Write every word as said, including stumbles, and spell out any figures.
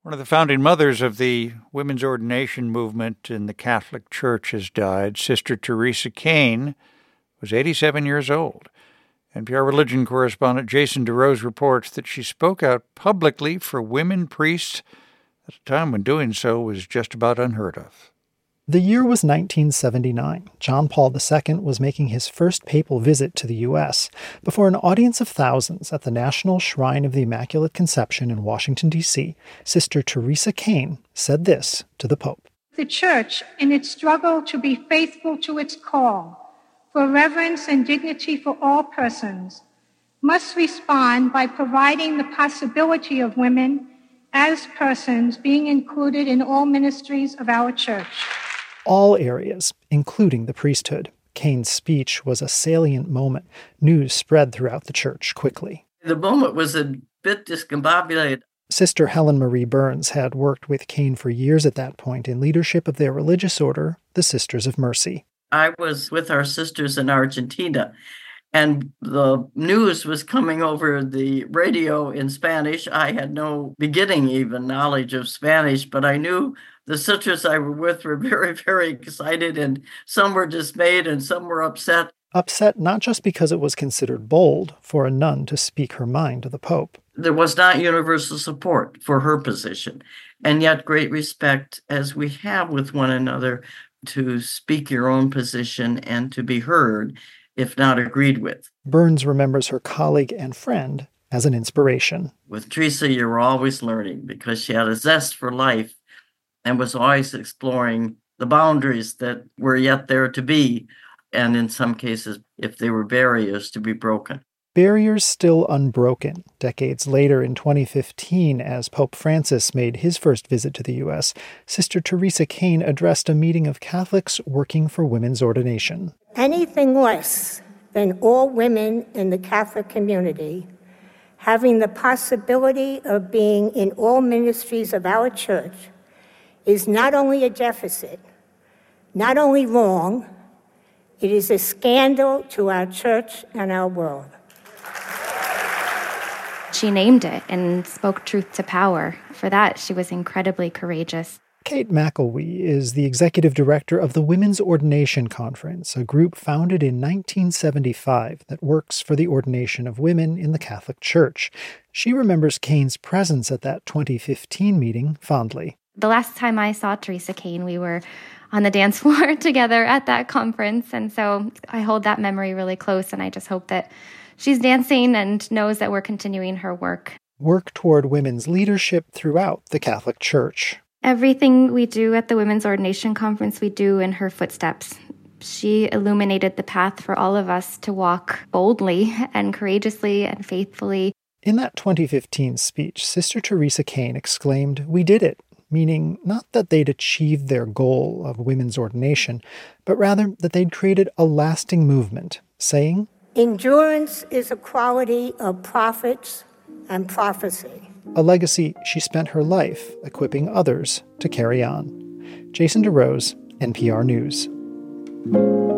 One of the founding mothers of the women's ordination movement in the Catholic Church has died. Sister Teresa Kane was eighty-seven years old. N P R religion correspondent Jason DeRose reports that she spoke out publicly for women priests at a time when doing so was just about unheard of. The year was nineteen seventy-nine. John Paul the Second was making his first papal visit to the U S before an audience of thousands at the National Shrine of the Immaculate Conception in Washington, D C Sister Teresa Kane said this to the Pope. The Church, in its struggle to be faithful to its call for reverence and dignity for all persons, must respond by providing the possibility of women as persons being included in all ministries of our Church. All areas, including the priesthood. Kane's speech was a salient moment. News spread throughout the church quickly. The moment was a bit discombobulated. Sister Helen Marie Burns had worked with Kane for years at that point in leadership of their religious order, the Sisters of Mercy. I was with our sisters in Argentina, and the news was coming over the radio in Spanish. I had no beginning even knowledge of Spanish, but I knew the sisters I were with were very, very excited, and some were dismayed and some were upset. Upset not just because it was considered bold for a nun to speak her mind to the Pope. There was not universal support for her position, and yet great respect, as we have with one another, to speak your own position and to be heard, if not agreed with. Burns remembers her colleague and friend as an inspiration. With Teresa, you were always learning because she had a zest for life and was always exploring the boundaries that were yet there to be, and in some cases, if they were barriers, to be broken. Barriers still unbroken. Decades later, in twenty fifteen, as Pope Francis made his first visit to the U S, Sister Teresa Kane addressed a meeting of Catholics working for women's ordination. Anything less than all women in the Catholic community having the possibility of being in all ministries of our Church is not only a deficit, not only wrong, it is a scandal to our Church and our world. She named it and spoke truth to power. For that, she was incredibly courageous. Kate McElwee is the executive director of the Women's Ordination Conference, a group founded in nineteen seventy-five that works for the ordination of women in the Catholic Church. She remembers Kane's presence at that twenty fifteen meeting fondly. The last time I saw Teresa Kane, we were on the dance floor together at that conference, and so I hold that memory really close, and I just hope that she's dancing and knows that we're continuing her work. Work toward women's leadership throughout the Catholic Church. Everything we do at the Women's Ordination Conference, we do in her footsteps. She illuminated the path for all of us to walk boldly and courageously and faithfully. In that twenty fifteen speech, Sister Teresa Kane exclaimed, "We did it," meaning not that they'd achieved their goal of women's ordination, but rather that they'd created a lasting movement, saying, "Endurance is a quality of prophets and prophecy." A legacy she spent her life equipping others to carry on. Jason DeRose, N P R News.